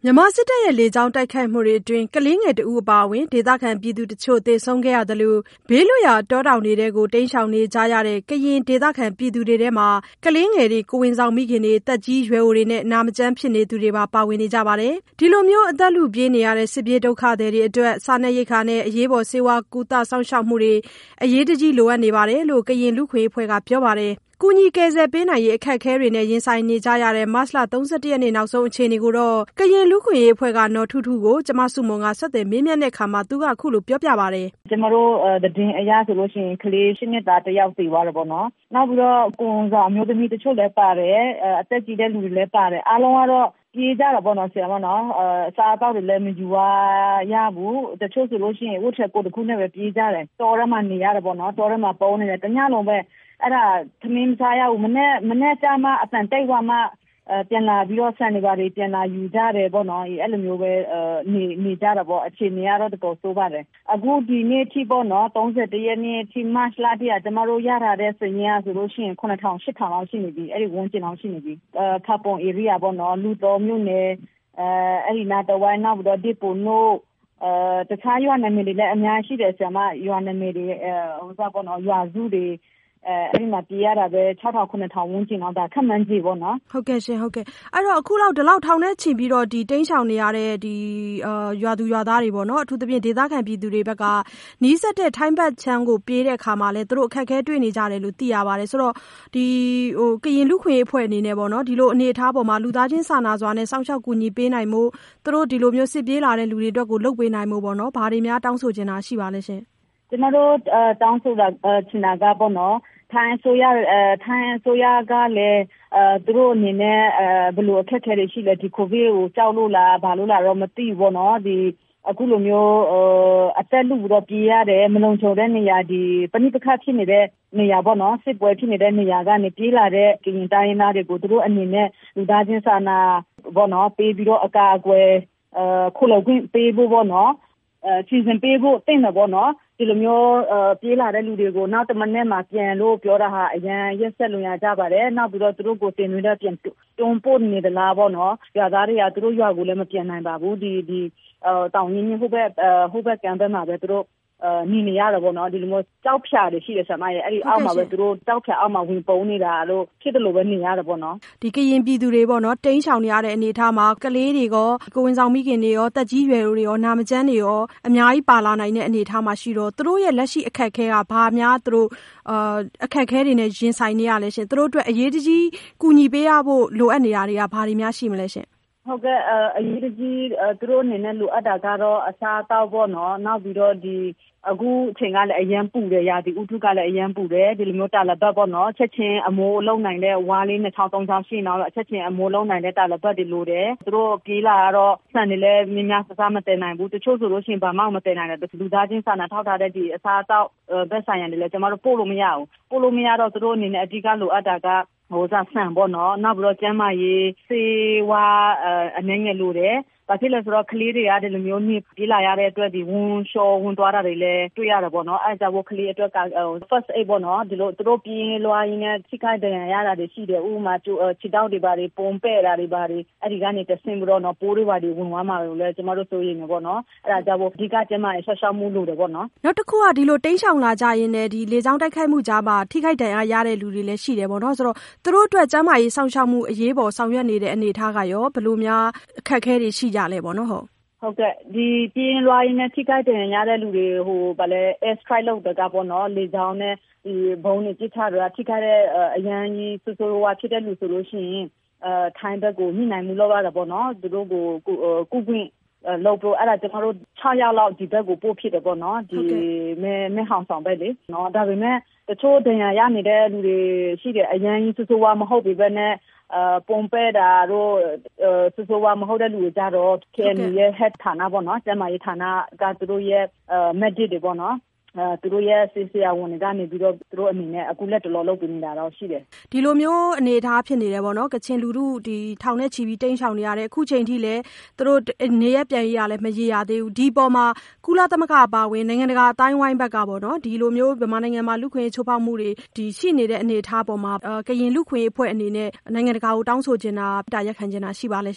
မြန်မာစစ်တပ်ရဲ့လေကြောင်းတိုက်ခိုက်မှုတွေအတွင်းကလေးငယ်တဦးအပါအဝင်ဒေသခံပြည်သူတချို့သေဆုံးခဲ့ရသလိုဘေးလွတ်ရာတောတောင်တွေထဲကိုတိမ်းရှောင်နေကြရတဲ့ကရင်ဒေသခံပြည်သူတွေထဲမှာကလေးငယ်တွေကိုယ်ဝန်ဆောင်မိခင်တွေသက်ကြီးရွယ်အိုတွေနဲ့နာမကျန်းဖြစ်နေသူတွေပါဝင်နေကြပါတယ်။ဒီလိုမျိုးအသက်လုပြေးနေရတဲ့စစ်ပြေးဒုက္ခသည်တွေအတွက်စားနပ်ရိက္ခာနဲ့အရေးပေါ်ဆေးဝါးကုသစောင့်ရှောက်မှုတွေအရေးတကြီးလိုအပ်နေတယ်လို့ကရင်လူ့အခွင့်အရေးအဖွဲ့ကပြောပါတယ်။ကူညီကယ်ဆယ်ပေးနိုင်ရေးအခက်အခဲတွေနဲ့ရင်ဆိုင်နေကြရတဲ့မတ်လ31ရက်နေ့နောက်ဆုံးအခြေအနေကိုတော့ကရင်လူ့အခွင့်အရေးအဖွဲ့ကနော်ထူးထူးကိုကျမစုမွန်ကဆက်သွယ်မေးမြန်းတဲ့အခါမှာသူကအခုလိုပြောပြပါတယ်။ကျမတို့သတင်းအရဆိုလို့ရှိရင်ကလေး8နှစ်သားတစ်ယောက်သေသွားတယ်ပေါ့နော်။နောက်ပြီးတော့ကိုယ်စားအမျိုးသမီးတချို့လည်းပါတယ်အသက်ကြီးတဲ့လူတွေလည်းပါတယ်အားလုံးကတော့ပြေးကြတာပေါ့နော်ဆရာမနော်အစားအသောက်တွေလည်းမယူရဘူးတချို့ဆိုလို့ရှိရင်ဝတ်ချက်ကိုတစ်ခုနဲ့ပဲပြေးကြတယ်တောထဲမှာနေရတယ်ပေါ့နော်တောထဲမှာပုံနေတယ်တညလုံးပဲအဲ့ဒါသမင်းမစားရဘူးမနေ့ကျမှအတန်တိတ်သွားမှပြန်လာပြီးတော့ဆန်နေပါလေပြန်လာယူကြတယ်ပေါ့နော်အဲ့လိုမျိုးပဲနေကြတာပေါ့အခြေအနေကတော့တော်တော်ဆိုးပါတယ်အခုဒီနေ့ထိပေါ့နော်31ရက်နေ့ထိမတ်လတိကျမတို့ရထားတဲ့စည်ရင်းဆိုလို့ရှိရင်9000 8000လောက်ရှိနေပြီအဲ့ဒီဝန်းကျင်လောက်ရှိနေပြီဖာပုံ area ပေါ့နော်လူတော်မြို့နယ်အဲ့ဒီနာတဝိုင်းနောက်ပြီးတော့ဒီပုံနို့တခြားရွာနာမည်တွေလည်းအများရှိတယ်ဆရာမရွာနာမည်တွေဟိုစားပေါ့နော်ရွာစုတွေအဲ့ဒီမှာပြေးရတာပဲ6000 9000ဝန်းကျင်လောက်ဒါခက်မှန်းကြည့်ပေါ့နော်ဟုတ်ကဲ့ရှင်ဟုတ်ကဲ့အဲ့တော့အခုလောက်ဒီလောက်ထောင်ထဲချီပြီးတော့ဒီတိန်းရှောင်နေရတဲ့ဒီရွာသူရွာသားတွေပေါ့နော်အထူးသဖြင့်ဒေသခံပြည်သူတွေဘက်ကနီးစပ်တဲ့ထိုင်းဘက်ချမ်းကိုပြေးတဲ့အခါမှာလဲသူတို့အခက်အခဲတွေ့နေကြတယ်လို့သိရပါတယ်ဆိုတော့ဒီကရင်လူခွင့်အဖွဲ့အနေနဲ့ပေါ့နော်ဒီလိုအနေအထားပေါ်မှာလူသားချင်းစာနာစွာနဲ့စောင့်ရှောက်ကူညီပေးနိုင်မှုသူတို့ဒီလိုမျိုးစစ်ပြေးလာတဲ့လူတွေအတွက်ကိုလုပ်ပေးနိုင်မှုပေါ့နော်ဘာတွေများတောင်းဆိုချင်တာရှိပါလဲရှင်ကျမတို့တောင်းဆိုတာချင်တာကပေါ့နော်ထိုင်းဆိုရကလည်းသူတို့အနေနဲ့ဘယ်လိုအခက်အခဲတွေရှိလဲဒီကိုဗစ်ကိုကြောက်လို့လားဘာလို့လားတော့မသိဘူးပေါ့နော်ဒီအခုလိုမျိုးအသက်လူတော့ပြေးရတယ်မလုံခြုံတဲ့နေရာဒီပဏိပခဖြစ်နေတဲ့နေရာပေါ့နော်စစ်ပွဲဖြစ်နေတဲ့နေရာကနေပြေးလာတဲ့ကရင်တိုင်းရင်းသားတွေကိုသူတို့အနေနဲ့လူသားချင်းစာနာပေါ့နော်ပေးပြီးတော့အကာအကွယ်ခုလုံခွင့်ပေးဖို့ပေါ့နော်စီစဉ်ပေးဖို့တင့်တယ်ပေါ့နော်ဒီလိုမျိုးပြေးလာတဲ့လူတွေကိုနောက်တစ်မနေ့မှပြန်လို့ပြောတာဟာအရန်ရက်ဆက်လွန်ရကြပါတယ်နောက်ပြီးတော့သူတို့ကိုတင်သွင်းတဲ့ပြန်တွန်းပို့နေသလားပေါ့နော်ရွာသားတွေကသူတို့ရွာကိုလည်းမပြန်နိုင်ပါဘူးဒီတောင်ရင်းဟိုဘက်ကမ်းဘက်မှာပဲသူတို့နေရတော့ပေါ့နော်ဒီလိုမျိုးကြောက်ဖြာတွေရှိတယ်ဆရာမရဲ့အဲ့ဒီအောက်မှာပဲသူတို့ကြောက်ဖြာအောက်မှာဝင်ပုံနေတာလို့ဖြစ်တယ်လို့ပဲနေရတယ်ပေါ့နော်ဒီကရင်ပြည်သူတွေပေါ့နော်တိန်းရှောင်နေရတဲ့အနေအထားမှာကလေးတွေကကိုယ်ဝန်ဆောင်မိခင်တွေရောတက်ကြီးရွယ်တွေရောနာမကျန်းတွေရောအများကြီးပါလာနိုင်တဲ့အနေအထားမှာရှိတော့သူတို့ရဲ့လက်ရှိအခက်အခဲကဘာများသူတို့အခက်အခဲတွေနဲ့ရင်ဆိုင်နေရလဲရှင်သူတို့အတွက်အရေးတကြီးကူညီပေးရဖို့လိုအပ်နေတာတွေကဘာတွေများရှိမလဲရှင်ဟုတ်ကဲ့အရေးကြီးသူတို့အနေနဲ့လိုအပ်တာကတော့အစားအသောက်ပေါ့နော်နောက်ပြီးတော့ဒီအခုအချိန်ကလည်းအရန်ပူတယ်ရာဒီဥထုကလည်းအရန်ပူတယ်ဒီလိုမျိုးတာလဘတ်ပေါ့နော်ချက်ချင်းအမိုးလုံးနိုင်တဲ့ဝါးလေး2ချောင်း3ချောင်းရှိနေတော့ချက်ချင်းအမိုးလုံးနိုင်တဲ့တာလဘတ်တွေလိုတယ်သူတို့ပြေးလာတော့ဆန်တွေလည်းများစစားမတည်နိုင်ဘူးတချို့ဆိုလို့ရှိရင်ဘာမှမတည်နိုင်တယ်လူသားချင်းစာနာထောက်ထားတဲ့ဒီအစားအသောက်ဘက်ဆိုင်ရံတွေလည်းကျမတို့ပို့လို့မရဘူးပို့လို့မရတော့သူတို့အနေနဲ့အဓိကလိုအပ်တာကဟိုစားဆန်ပေါ့နော်နောက်ပြီးတော့ကျန်းမာရေးစေဝါအနေငယ်လိုတယ်ဘာဖြစ်လဲဆိုတော့ကလေးတွေကဒီလိုမျိုးနေပြေးလာရတဲ့အတွက်ဒီဝန်လျှော်ဝင်သွားတာတွေလည်းတွေ့ရတယ်ပေါ့နော်အဲဒါကြောင့်ကလေးအတွက်က first aid ပေါ့နော်ဒီလိုသူတို့ပြေးလွှားရင်းနဲ့ထိခိုက်ဒဏ်ရာရတာတွေရှိတယ်ဥပမာခြေထောက်တွေပါတွေပုံပဲ့တာတွေပါတွေအဲ့ဒီကနေတဆင့်ပြီးတော့နော်ပိုးတွေပါတွေဝင်သွားမှာလို့လည်းကျမတို့စိုးရိမ်နေပေါ့နော်အဲဒါကြောင့်အဓိကကျမရဲ့ဆက်ရှောက်မှုလို့တယ်ပေါ့နော်နောက်တစ်ခုကဒီလိုတိန်းရှောင်လာကြရင်လည်းဒီလေကြောင်းတိုက်ခိုက်မှုကြားမှာထိခိုက်ဒဏ်ရာရတဲ့လူတွေလည်းရှိတယ်ပေါ့နော်ဆိုတော့သူတို့အတွက်ကျန်းမာရေးစောင့်ရှောက်မှုအရေးပေါ်ဆောင်ရွက်နေတဲ့အနေအထားကရောဘယ်လိုများအခက်အခဲတွေရှိကြလဲပေါ့နော်ဟုတ်ကဲ့ဒီပြင်းလွှားရင်းနဲ့ထိခိုက်ဒဏ်ရာရတဲ့လူတွေဟိုဗာလဲ air strike လုပ်တဲ့ကပေါ့နော်လေကြောင်းနဲ့ဒီဘုံတွေပြစ်ချတာထိခိုက်တဲ့အရန်ကြီးဆိုးဝါးဖြစ်တဲ့လူဆိုလို့ရှိရင်ထိုင်းဘက်ကိုညှိနှိုင်းမှုလုပ်ရတာပေါ့နော်သူတို့ကိုကုခွင့်လောက်တော့အဲ့ဒါကျွန်တော်တို့6ယောက်လောက်ဒီဘက်ကိုပို့ဖြစ်တယ်ပေါ့နော်ဒီမဲဟောင်ဆောင်ပဲလေနော်ဒါပေမဲ့တချို့ဒဏ်ရာရနေတဲ့လူတွေရှိတယ်အရန်ကြီးဆိုးဝါးမဟုတ်ပြီပဲနဲ့ပုံပဲတာတို့ဆိုဝါမဟုတ်တဲ့လူတွေကြတော့ KNU ရဲ့ head ဌာနပေါ့နော်ကျမရေးဌာနကသူတို့ရဲ့medic တွေပေါ့နော်သူတို့ရဲ့ဆေးဆရာဝန်တွေကနေပြီးတော့သူတို့အနေနဲ့အခုလက်တော်လုပ်ပေးနေတာတော့ရှိတယ်ဒီလိုမျိုးအနေအထားဖြစ်နေတယ်ပေါ့နော်ကချင်လူထုဒီထောင်နဲ့ချီပြီးတိန်းရှောင်နေရတဲ့အခုချိန်ထိလည်းသူတို့နေရပြန်ရလည်းမရေရသေးဘူးဒီပေါ်မှာကုလသမဂ္ဂအပါအဝင်နိုင်ငံတကာအတိုင်းဝိုင်းဘက်ကပေါ့နော်ဒီလိုမျိုးမြန်မာနိုင်ငံမှာလူခွင့်ချိုးဖောက်မှုတွေဒီရှိနေတဲ့အနေအထားပေါ်မှာကရင်လူခွင့်အဖွဲ့အနေနဲ့နိုင်ငံတကာကိုတောင်းဆိုချင်တာတာရက်ခံချင်တာရှိပါလဲရှင်ကျ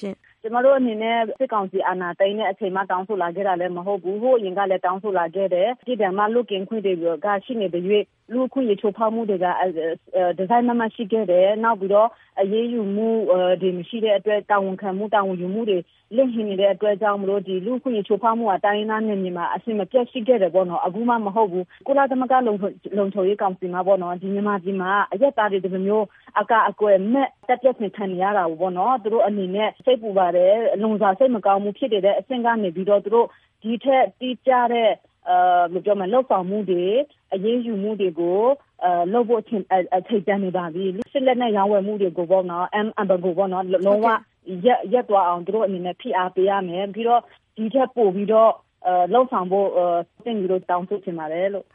ကျမတို့အနေနဲ့စစ်ကောင်စီအာဏာသိမ်းတဲ့အချိန်မှတောင်းဆိုလာခဲ့တာလည်းမဟုတ်ဘူးဟိုအရင်ကလည်းတောင်းဆိုလာခဲ့တယ်ပြည်တယ်မှာလူကင်းခွင့်တွေကရှိနေတဲ့ရွေးလူခွင့်ရချိုးဖောက်မှုတွေကဒီဇိုင်းမရှိခဲ့တယ်နောက်ပြီးတော့အရေးယူမှုဒီမရှိတဲ့အတွက်တာဝန်ခံမှုတာဝန်ယူမှုတွေလင့်ဟင်းနေတဲ့အတွက်ကြောင့်မလို့ဒီလူခွင့်ရချိုးဖောက်မှုအတိုင်းအနာနဲ့မြန်မာအဆင်မပြတ်ရှိခဲ့တယ်ပေါ့နော်အခုမှမဟုတ်ဘူးကုလသမဂ္ဂလုံခြုံရေးကောင်စီမှာပေါ့နော်ဒီမြန်မာပြည်မှာအရက်သားတွေဒီလိုမျိုးအကွယ်မဲ့တက်ပြတ်နေခံနေရတာပေါ့နော်သူတို့အနေနဲ့စိတ်ပူပါတယ်လုံစားစိတ်မကောင်းမှုဖြစ်နေတဲ့အဆင့်ကနေပြီးတော့သူတို့ဒီထက်တိကျတဲ့ပြောမယ်လောက်ဆောင်မှုတွေအရေးယူမှုတွေကိုလုပ်ဖို့ထိတ်တန့်နေပါပြီစစ်လက်နဲ့ရောင်းဝယ်မှုတွေကိုပေါ့နော်ကိုပေါ့နော်လုံးဝရက်သွားအောင်သူတို့အနေနဲ့ဖိအားပေးရမယ်ပြီးတော့ဒီထက်ပိုပြီးတော့လောက်ဆောင်ဖို့တင်ပြီးတော့တောင်းဆိုချင်ပါတယ်လို့